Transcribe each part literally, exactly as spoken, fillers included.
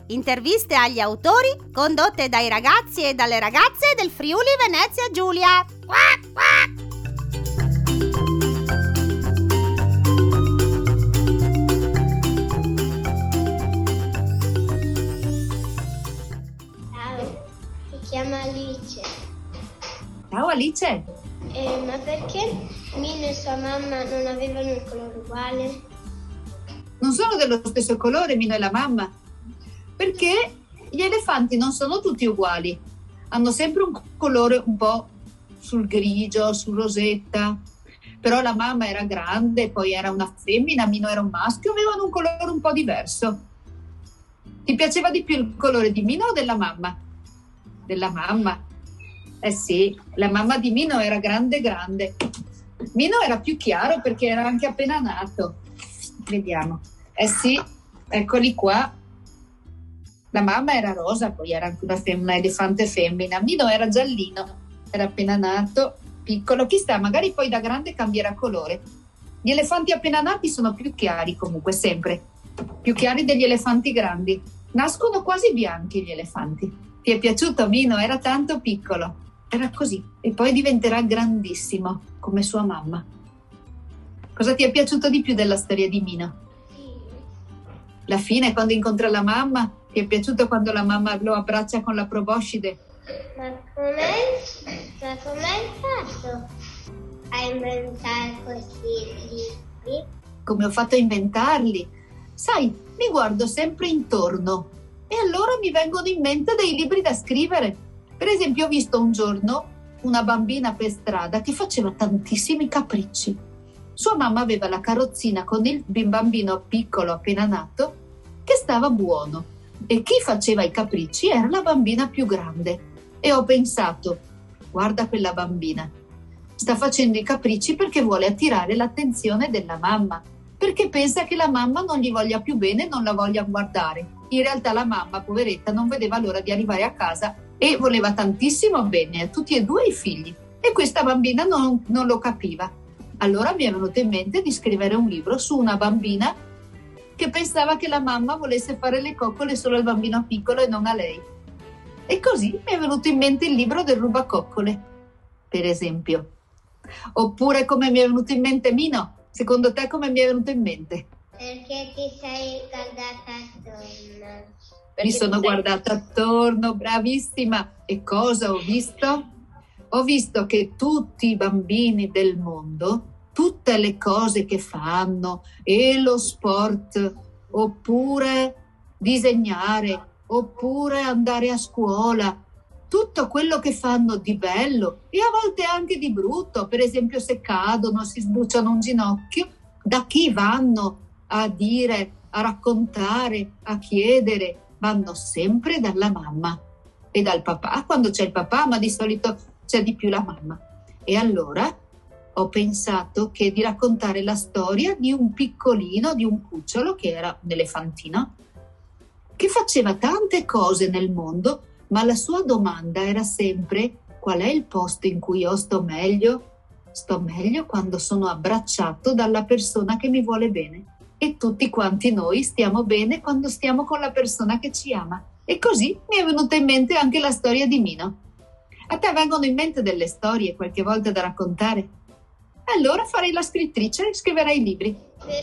Interviste agli autori condotte dai ragazzi e dalle ragazze del Friuli Venezia Giulia. Quack, quack. Ciao, mi chiamo Alice. Ciao Alice. Eh, ma perché Mino e sua mamma non avevano un colore uguale? Non sono dello stesso colore Mino e la mamma, perché gli elefanti non sono tutti uguali, hanno sempre un colore un po' sul grigio, sul rosetta, però la mamma era grande, poi era una femmina, Mino era un maschio, avevano un colore un po' diverso. Ti piaceva di più il colore di Mino o della mamma? Della mamma. Eh sì, la mamma di Mino era grande grande. Mino era più chiaro perché era anche appena nato. Vediamo. Eh sì, eccoli qua. La mamma era rosa, poi era anche una, fem- una elefante femmina. Mino era giallino, era appena nato, piccolo. Chissà, magari poi da grande cambierà colore. Gli elefanti appena nati sono più chiari comunque, sempre. Più chiari degli elefanti grandi. Nascono quasi bianchi gli elefanti. Ti è piaciuto Mino? Era tanto piccolo. Era così. E poi diventerà grandissimo, come sua mamma. Cosa ti è piaciuto di più della storia di Mino? La fine, quando incontra la mamma? Ti è piaciuto quando la mamma lo abbraccia con la proboscide? Ma com'è, ma com'hai fatto a inventare questi libri? Come ho fatto a inventarli? Sai, mi guardo sempre intorno e allora mi vengono in mente dei libri da scrivere. Per esempio, ho visto un giorno una bambina per strada che faceva tantissimi capricci. Sua mamma aveva la carrozzina con il bambino piccolo appena nato che stava buono e chi faceva i capricci era la bambina più grande. E ho pensato, guarda quella bambina, sta facendo i capricci perché vuole attirare l'attenzione della mamma, perché pensa che la mamma non gli voglia più bene e non la voglia guardare. In realtà la mamma, poveretta, non vedeva l'ora di arrivare a casa e voleva tantissimo bene a tutti e due i figli. E questa bambina non, non lo capiva. Allora mi è venuto in mente di scrivere un libro su una bambina che pensava che la mamma volesse fare le coccole solo al bambino piccolo e non a lei. E così mi è venuto in mente il libro del rubacoccole, per esempio. Oppure come mi è venuto in mente Mino? Secondo te come mi è venuto in mente? Perché ti sei guardata attorno. Mi sono guardata attorno, bravissima. E cosa ho visto? Ho visto che tutti i bambini del mondo, tutte le cose che fanno, e lo sport, oppure disegnare, oppure andare a scuola, tutto quello che fanno di bello e a volte anche di brutto, per esempio se cadono, si sbucciano un ginocchio, da chi vanno a dire, a raccontare, a chiedere? Vanno sempre dalla mamma e dal papà, quando c'è il papà, ma di solito c'è di più la mamma. E allora ho pensato che di raccontare la storia di un piccolino, di un cucciolo che era un elefantino, che faceva tante cose nel mondo, ma la sua domanda era sempre: qual è il posto in cui io sto meglio? Sto meglio quando sono abbracciato dalla persona che mi vuole bene. E tutti quanti noi stiamo bene quando stiamo con la persona che ci ama. E così mi è venuta in mente anche la storia di Mino. A te vengono in mente delle storie qualche volta da raccontare? Allora farei la scrittrice e scriverei libri.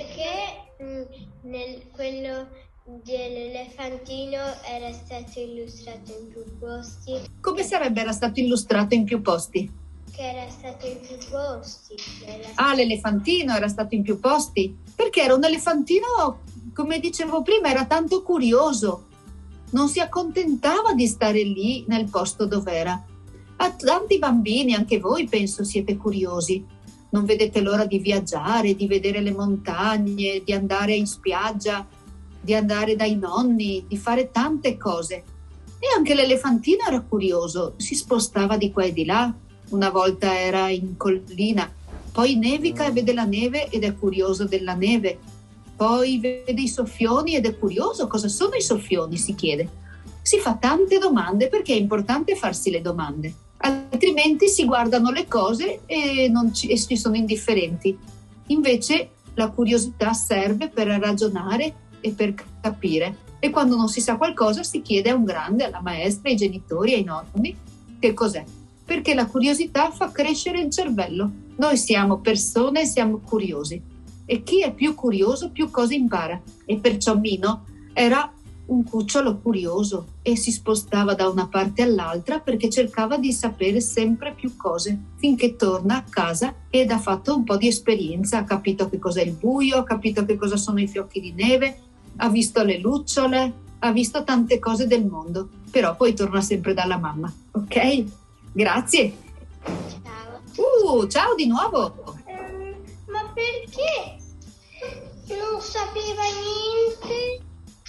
Perché mh, nel, quello dell'elefantino era stato illustrato in più posti? Come sarebbe era stato illustrato in più posti? Che era stato in più posti. Era... Ah, l'elefantino era stato in più posti? Perché era un elefantino, come dicevo prima, era tanto curioso. Non si accontentava di stare lì nel posto dov'era. A tanti bambini, anche voi penso siete curiosi. Non vedete l'ora di viaggiare, di vedere le montagne, di andare in spiaggia, di andare dai nonni, di fare tante cose. E anche l'elefantino era curioso, si spostava di qua e di là. Una volta era in collina, poi nevica e vede la neve ed è curioso della neve. Poi vede i soffioni ed è curioso cosa sono i soffioni, si chiede. Si fa tante domande perché è importante farsi le domande. Altrimenti si guardano le cose e, non ci, e ci sono indifferenti. Invece la curiosità serve per ragionare e per capire. E quando non si sa qualcosa si chiede a un grande, alla maestra, ai genitori, ai nonni, che cos'è. Perché la curiosità fa crescere il cervello. Noi siamo persone e siamo curiosi. E chi è più curioso più cose impara. E perciò Mino era un cucciolo curioso e si spostava da una parte all'altra perché cercava di sapere sempre più cose, finché torna a casa ed ha fatto un po' di esperienza, ha capito che cos'è il buio, ha capito che cosa sono i fiocchi di neve, ha visto le lucciole, ha visto tante cose del mondo, però poi torna sempre dalla mamma. Ok? Grazie. Ciao. Uh, ciao di nuovo. Ehm, ma perché non sapeva niente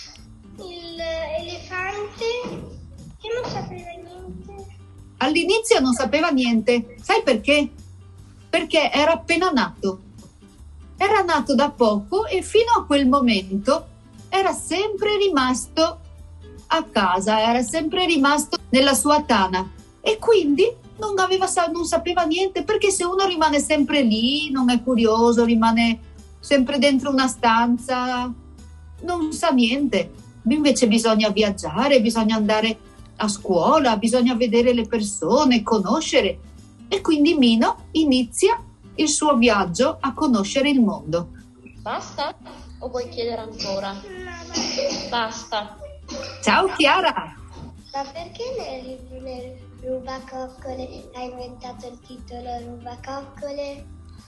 l'elefante? Che non sapeva niente? All'inizio non sapeva niente. Sai perché? Perché era appena nato. Era nato da poco e fino a quel momento era sempre rimasto a casa, era sempre rimasto nella sua tana e quindi non, aveva, non sapeva niente, perché se uno rimane sempre lì, non è curioso, rimane sempre dentro una stanza, non sa niente. Invece bisogna viaggiare, bisogna andare a scuola, bisogna vedere le persone, conoscere. E quindi Mino inizia il suo viaggio a conoscere il mondo. Basta? O vuoi chiedere ancora? Basta. Ciao Chiara! Ma perché nel, nel Rubacoccole hai inventato il titolo Rubacoccole?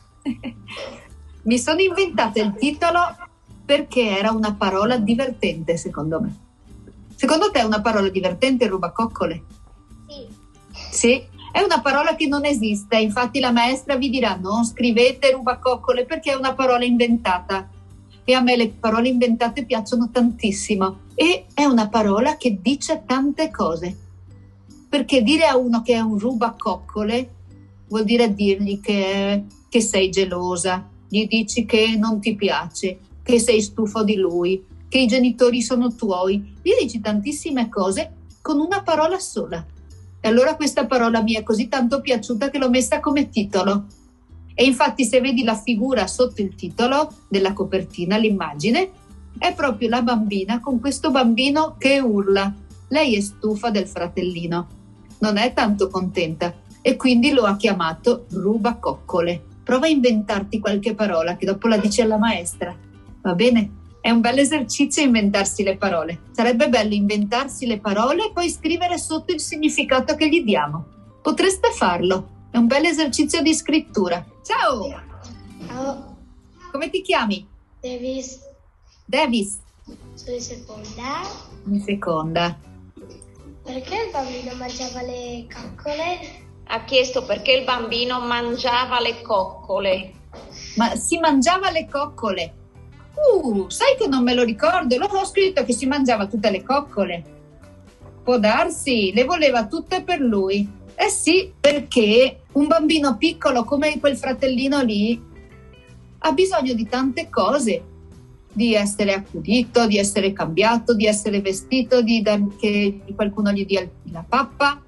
Mi sono inventata il titolo perché era una parola divertente, secondo me. Secondo te è una parola divertente il rubacoccole? Sì. Sì, è una parola che non esiste, infatti la maestra vi dirà non scrivete rubacoccole perché è una parola inventata. E a me le parole inventate piacciono tantissimo e è una parola che dice tante cose. Perché dire a uno che è un rubacoccole vuol dire dirgli che, che sei gelosa, gli dici che non ti piace, che sei stufo di lui, che i genitori sono tuoi, gli dici tantissime cose con una parola sola. E allora questa parola mi è così tanto piaciuta che l'ho messa come titolo. E infatti se vedi la figura sotto il titolo della copertina, l'immagine, è proprio la bambina con questo bambino che urla. Lei è stufa del fratellino, non è tanto contenta e quindi lo ha chiamato rubacoccole. Prova a inventarti qualche parola che dopo la dici alla maestra, va bene? È un bel esercizio inventarsi le parole. Sarebbe bello inventarsi le parole e poi scrivere sotto il significato che gli diamo. Potreste farlo. È un bel esercizio di scrittura. Ciao! Ciao. Come ti chiami? Davis. Davis. Sono in seconda. In seconda. Perché il bambino mangiava le coccole? Ha chiesto perché il bambino mangiava le coccole. Ma si mangiava le coccole. Uh, sai che non me lo ricordo, l'ho scritto che si mangiava tutte le coccole. Può darsi, le voleva tutte per lui. Eh sì, perché un bambino piccolo come quel fratellino lì ha bisogno di tante cose, di essere accudito, di essere cambiato, di essere vestito, di dar- che qualcuno gli dia la pappa,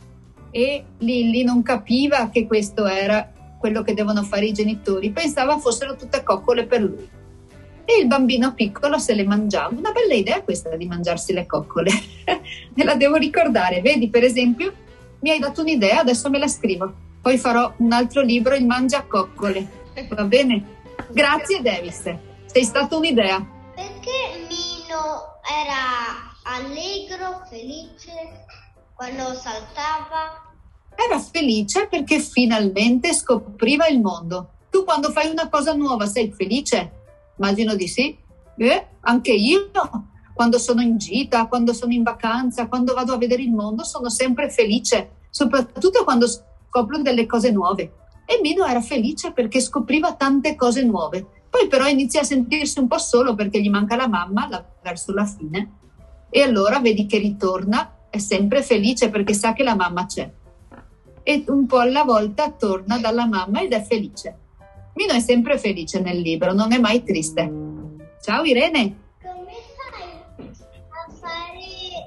e Lilli non capiva che questo era quello che devono fare i genitori, pensava fossero tutte coccole per lui. E il bambino piccolo se le mangiava. Una bella idea questa di mangiarsi le coccole. Me la devo ricordare. Vedi, per esempio, mi hai dato un'idea, adesso me la scrivo. Poi farò un altro libro, il mangiacoccole. Va bene? Grazie Davis. Sei stata un'idea. Perché Mino era allegro, felice quando saltava? Era felice perché finalmente scopriva il mondo. Tu quando fai una cosa nuova sei felice? Immagino di sì. Eh, anche io, quando sono in gita, quando sono in vacanza, quando vado a vedere il mondo, sono sempre felice, soprattutto quando scopro delle cose nuove. E Mino era felice perché scopriva tante cose nuove. Poi però inizia a sentirsi un po' solo perché gli manca la mamma la, verso la fine. E allora vedi che ritorna, è sempre felice perché sa che la mamma c'è. E un po' alla volta torna dalla mamma ed è felice. Mino è sempre felice nel libro, non è mai triste. Ciao Irene! Come fai a fare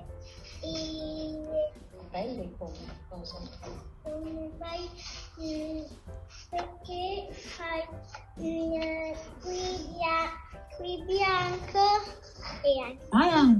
i... Belli come cosa? Come fai... mm, perché fai mm, qui, bia- qui bianco e anche... Ah, è un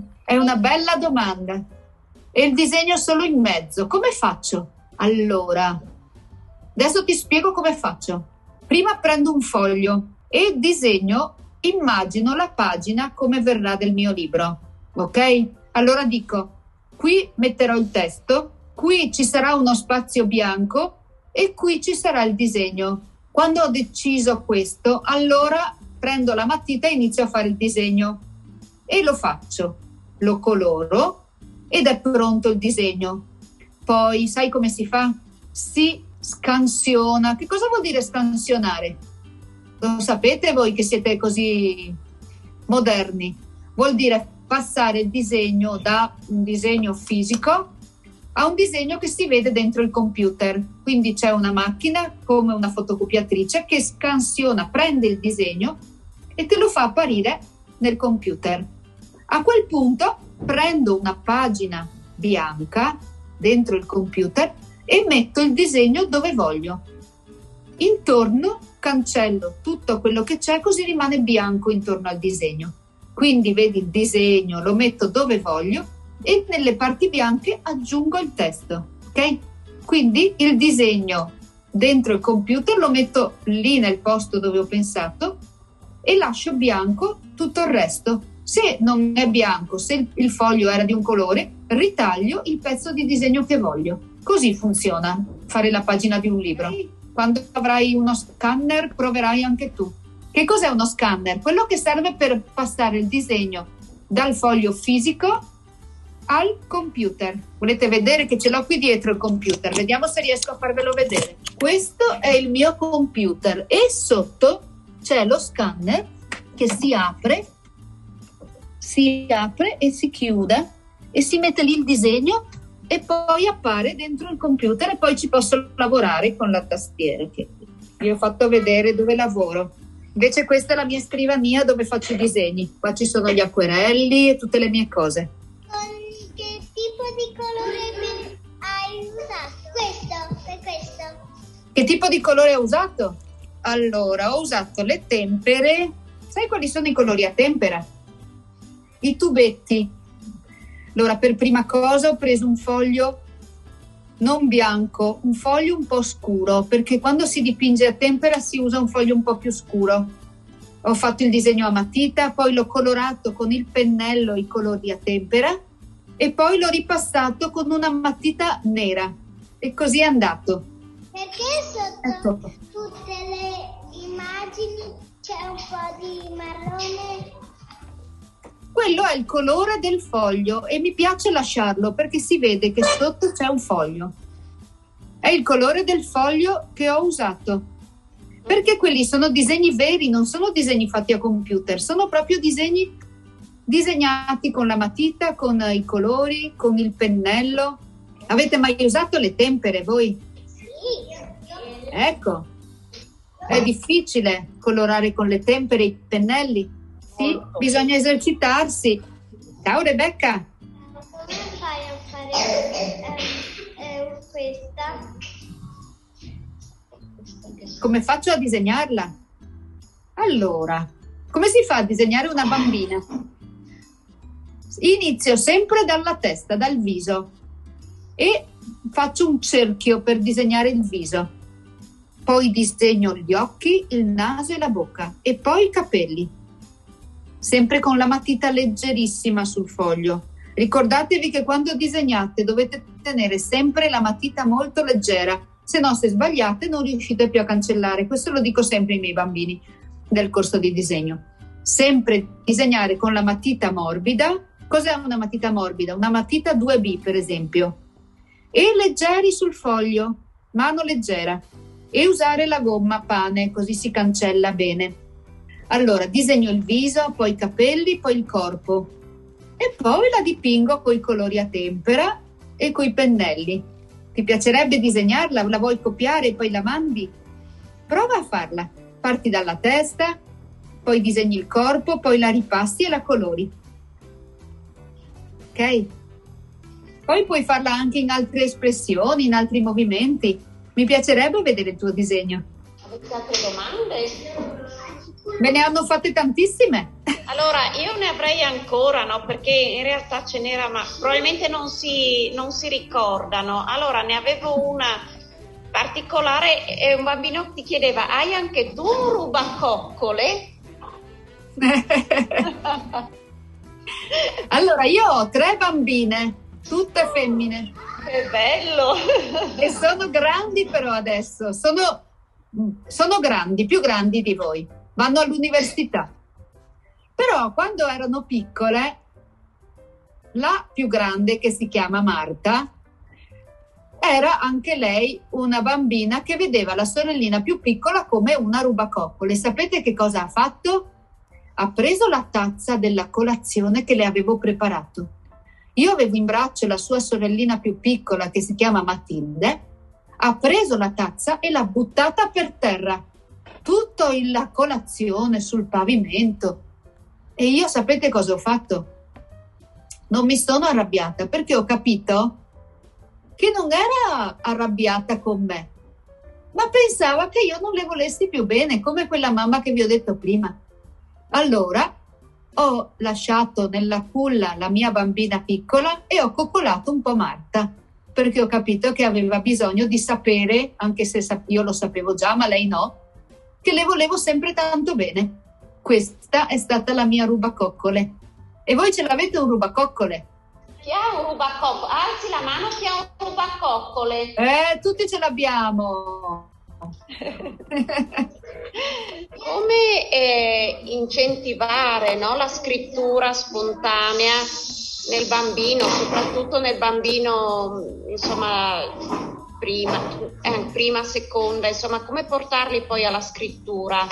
una bella domanda. E il disegno solo in mezzo, come faccio? Allora, adesso ti spiego come faccio. Prima prendo un foglio e disegno, immagino la pagina come verrà del mio libro, ok? Allora dico, qui metterò il testo, qui ci sarà uno spazio bianco e qui ci sarà il disegno. Quando ho deciso questo, allora prendo la matita e inizio a fare il disegno e lo faccio, lo coloro ed è pronto il disegno. Poi sai come si fa? Si scansiona. Che cosa vuol dire scansionare? Lo sapete voi che siete così moderni? Vuol dire passare il disegno da un disegno fisico a un disegno che si vede dentro il computer. Quindi c'è una macchina come una fotocopiatrice che scansiona, prende il disegno e te lo fa apparire nel computer. A quel punto prendo una pagina bianca dentro il computer e metto il disegno dove voglio. Intorno cancello tutto quello che c'è, così rimane bianco intorno al disegno. Quindi vedi il disegno, lo metto dove voglio e nelle parti bianche aggiungo il testo, ok? Quindi il disegno dentro il computer lo metto lì nel posto dove ho pensato e lascio bianco tutto il resto. Se non è bianco, se il foglio era di un colore, ritaglio il pezzo di disegno che voglio. Così funziona fare la pagina di un libro. Quando avrai uno scanner proverai anche tu. Che cos'è uno scanner? Quello che serve per passare il disegno dal foglio fisico al computer. Volete vedere che ce l'ho qui dietro il computer? Vediamo se riesco a farvelo vedere. Questo è il mio computer e sotto c'è lo scanner che si apre si apre e si chiude e si mette lì il disegno e poi appare dentro il computer e poi ci posso lavorare con la tastiera che vi ho fatto vedere dove lavoro. Invece questa è la mia scrivania dove faccio i disegni. Qua ci sono gli acquerelli e tutte le mie cose. Che tipo di colore hai usato? Questo, per questo. Che tipo di colore ho usato? Allora, ho usato le tempere. Sai quali sono i colori a tempera? I tubetti. Allora, per prima cosa ho preso un foglio non bianco, un foglio un po' scuro, perché quando si dipinge a tempera si usa un foglio un po' più scuro. Ho fatto il disegno a matita, poi l'ho colorato con il pennello i colori a tempera e poi l'ho ripassato con una matita nera e così è andato. Perché sotto Ecco. tutte le immagini c'è un po' di marrone? Quello è il colore del foglio e mi piace lasciarlo perché si vede che sotto c'è un foglio. È il colore del foglio che ho usato. Perché quelli sono disegni veri, non sono disegni fatti a computer, sono proprio disegni disegnati con la matita, con i colori, con il pennello. Avete mai usato le tempere voi? Sì. Ecco, è difficile colorare con le tempere i pennelli. Sì, bisogna esercitarsi. Ciao Rebecca. Come fai a fare eh, eh, questa? Come faccio a disegnarla? Allora, come si fa a disegnare una bambina? Inizio sempre dalla testa, dal viso e faccio un cerchio per disegnare il viso. Poi disegno gli occhi, il naso e la bocca e poi i capelli. Sempre con la matita leggerissima sul foglio. Ricordatevi che quando disegnate dovete tenere sempre la matita molto leggera, se no se sbagliate non riuscite più a cancellare. Questo lo dico sempre ai miei bambini del corso di disegno. Sempre disegnare con la matita morbida. Cos'è una matita morbida? Una matita due B per esempio. E leggeri sul foglio, mano leggera. E usare la gomma pane, così si cancella bene. Allora, disegno il viso, poi i capelli, poi il corpo e poi la dipingo coi colori a tempera e coi pennelli. Ti piacerebbe disegnarla? La vuoi copiare e poi la mandi? Prova a farla. Parti dalla testa, poi disegni il corpo, poi la ripassi e la colori. Ok? Poi puoi farla anche in altre espressioni, in altri movimenti. Mi piacerebbe vedere il tuo disegno. Avete altre domande? Me ne hanno fatte tantissime. Allora, io ne avrei ancora, no? Perché in realtà ce n'era, ma probabilmente non si, non si ricordano. Allora, ne avevo una particolare e un bambino ti chiedeva: hai anche tu un rubacoccole? Allora, io ho tre bambine, tutte femmine. Che bello! E sono grandi però adesso, sono, sono grandi, più grandi di voi, vanno all'università. Però quando erano piccole, la più grande, che si chiama Marta, era anche lei una bambina che vedeva la sorellina più piccola come una rubacoccole. Sapete che cosa ha fatto? Ha preso la tazza della colazione che le avevo preparato. Io avevo in braccio la sua sorellina più piccola che si chiama Matilde, ha preso la tazza e l'ha buttata per terra, tutto il la colazione sul pavimento. E io sapete cosa ho fatto? Non mi sono arrabbiata perché ho capito che non era arrabbiata con me, ma pensava che io non le volessi più bene, come quella mamma che vi ho detto prima. Allora ho lasciato nella culla la mia bambina piccola e ho coccolato un po' Marta, perché ho capito che aveva bisogno di sapere, anche se io lo sapevo già, ma lei no, che le volevo sempre tanto bene. Questa è stata la mia rubacoccole. E voi ce l'avete un rubacoccole? Chi ha un rubacoccole? Alzi la mano chi ha un rubacoccole. Eh, tutti ce l'abbiamo. Come eh, incentivare, no, la scrittura spontanea nel bambino, soprattutto nel bambino, insomma, prima, eh, prima, seconda, insomma, come portarli poi alla scrittura?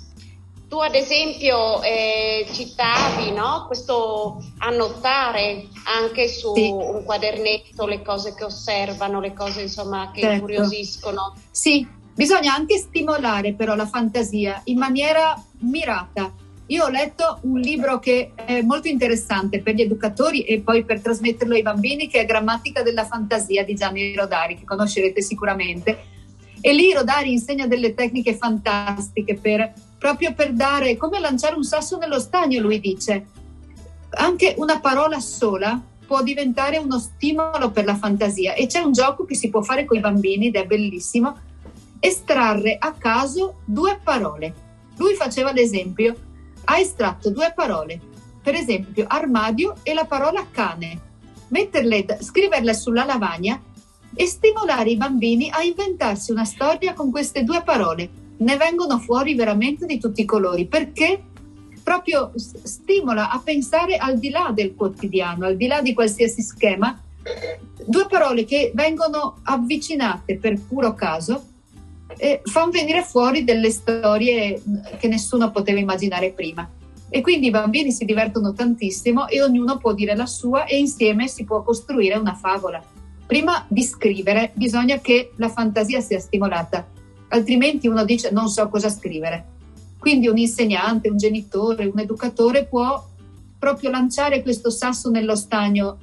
Tu ad esempio eh, citavi, no, questo annotare anche su sì. un quadernetto le cose che osservano, le cose insomma che certo. incuriosiscono. Sì, bisogna anche stimolare però la fantasia in maniera mirata. Io ho letto un libro che è molto interessante per gli educatori e poi per trasmetterlo ai bambini, che è Grammatica della fantasia di Gianni Rodari, che conoscerete sicuramente. E lì Rodari insegna delle tecniche fantastiche per, proprio per dare, come lanciare un sasso nello stagno, lui dice. Anche una parola sola può diventare uno stimolo per la fantasia, e c'è un gioco che si può fare con i bambini ed è bellissimo: estrarre a caso due parole. Lui faceva l'esempio, ha estratto due parole, per esempio armadio e la parola cane, metterle, scriverle sulla lavagna e stimolare i bambini a inventarsi una storia con queste due parole. Ne vengono fuori veramente di tutti i colori, perché proprio stimola a pensare al di là del quotidiano, al di là di qualsiasi schema. Due parole che vengono avvicinate per puro caso e fanno venire fuori delle storie che nessuno poteva immaginare prima. E quindi i bambini si divertono tantissimo e ognuno può dire la sua e insieme si può costruire una favola. Prima di scrivere bisogna che la fantasia sia stimolata, altrimenti uno dice non so cosa scrivere. Quindi un insegnante, un genitore, un educatore può proprio lanciare questo sasso nello stagno,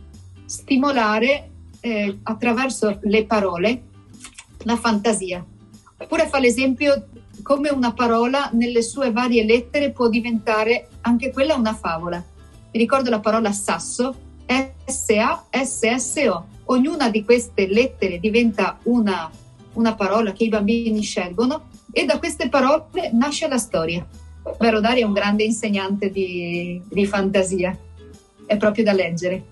stimolare eh, attraverso le parole la fantasia. Oppure fa l'esempio come una parola nelle sue varie lettere può diventare anche quella una favola. Mi ricordo la parola sasso, S A S S O. Ognuna di queste lettere diventa una, una parola che i bambini scelgono e da queste parole nasce la storia. Beh, Rodari è un grande insegnante di, di fantasia, è proprio da leggere.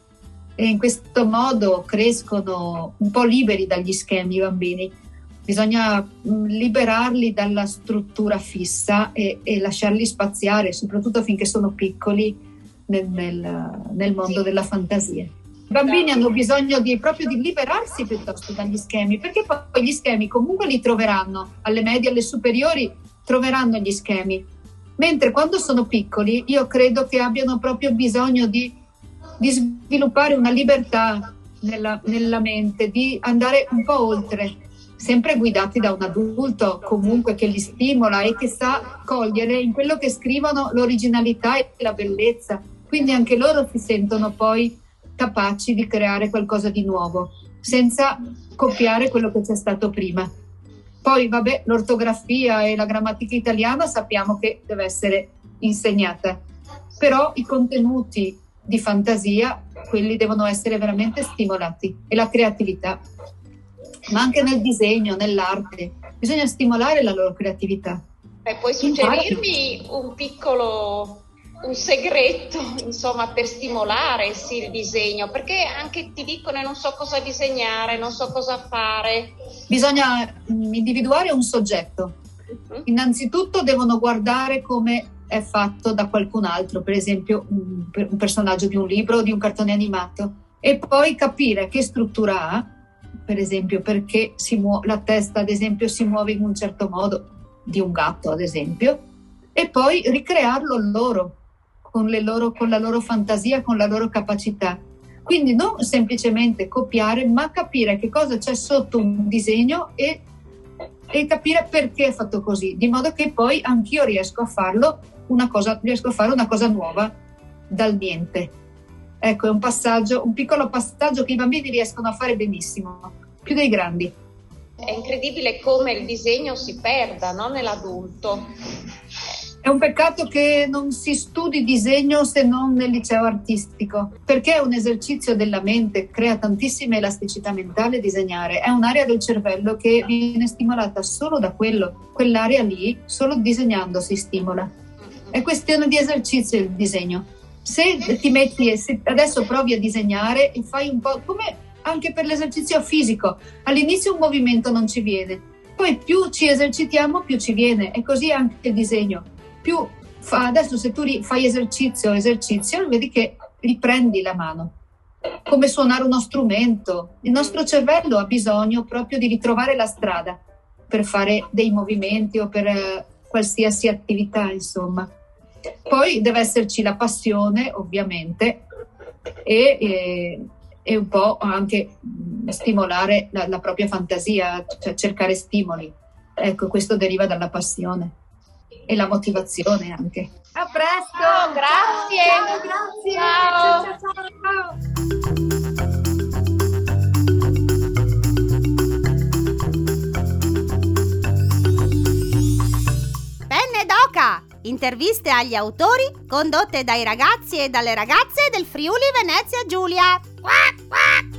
E in questo modo crescono un po' liberi dagli schemi i bambini. Bisogna liberarli dalla struttura fissa e, e lasciarli spaziare, soprattutto finché sono piccoli, nel, nel, nel mondo della fantasia. I bambini hanno bisogno di, proprio di liberarsi piuttosto dagli schemi, perché poi gli schemi comunque li troveranno, alle medie, alle superiori troveranno gli schemi, mentre quando sono piccoli io credo che abbiano proprio bisogno di, di sviluppare una libertà nella, nella mente, di andare un po' oltre, sempre guidati da un adulto comunque che li stimola e che sa cogliere in quello che scrivono l'originalità e la bellezza, quindi anche loro si sentono poi capaci di creare qualcosa di nuovo senza copiare quello che c'è stato prima. Poi, vabbè, l'ortografia e la grammatica italiana sappiamo che deve essere insegnata, però i contenuti di fantasia, quelli devono essere veramente stimolati, e la creatività, ma anche nel disegno, nell'arte, bisogna stimolare la loro creatività. Eh, puoi suggerirmi un piccolo, un segreto, insomma, per stimolare sì, il disegno? Perché anche ti dicono non so cosa disegnare, non so cosa fare. Bisogna individuare un soggetto. Uh-huh. Innanzitutto devono guardare come è fatto da qualcun altro, per esempio un, un personaggio di un libro o di un cartone animato, e poi capire che struttura ha, per esempio perché si muo- la testa ad esempio si muove in un certo modo, di un gatto ad esempio, e poi ricrearlo loro con, le loro, con la loro fantasia, con la loro capacità. Quindi non semplicemente copiare, ma capire che cosa c'è sotto un disegno e, e capire perché è fatto così, di modo che poi anch'io riesco a farlo una cosa, riesco a fare una cosa nuova dal niente. Ecco, è un passaggio, un piccolo passaggio che i bambini riescono a fare benissimo, più dei grandi. È incredibile come il disegno si perda, no, nell'adulto. È un peccato che non si studi disegno se non nel liceo artistico, perché è un esercizio della mente, crea tantissima elasticità mentale disegnare. È un'area del cervello che viene stimolata solo da quello, quell'area lì, solo disegnando si stimola. È questione di esercizio il disegno. Se ti metti e se adesso provi a disegnare e fai un po' come anche per l'esercizio fisico, all'inizio un movimento non ci viene, poi più ci esercitiamo più ci viene, e così anche il disegno. Più fa, adesso se tu fai esercizio, esercizio, vedi che riprendi la mano, come suonare uno strumento. Il nostro cervello ha bisogno proprio di ritrovare la strada per fare dei movimenti o per eh, qualsiasi attività, insomma. Poi deve esserci la passione, ovviamente, e, e, e un po' anche stimolare la, la propria fantasia, cioè cercare stimoli. Ecco, questo deriva dalla passione e la motivazione anche. A presto! Oh, grazie! Ciao, grazie! Ciao! Ciao, ciao, ciao. Penne d'oca! Interviste agli autori condotte dai ragazzi e dalle ragazze del Friuli Venezia Giulia. Quack, quack.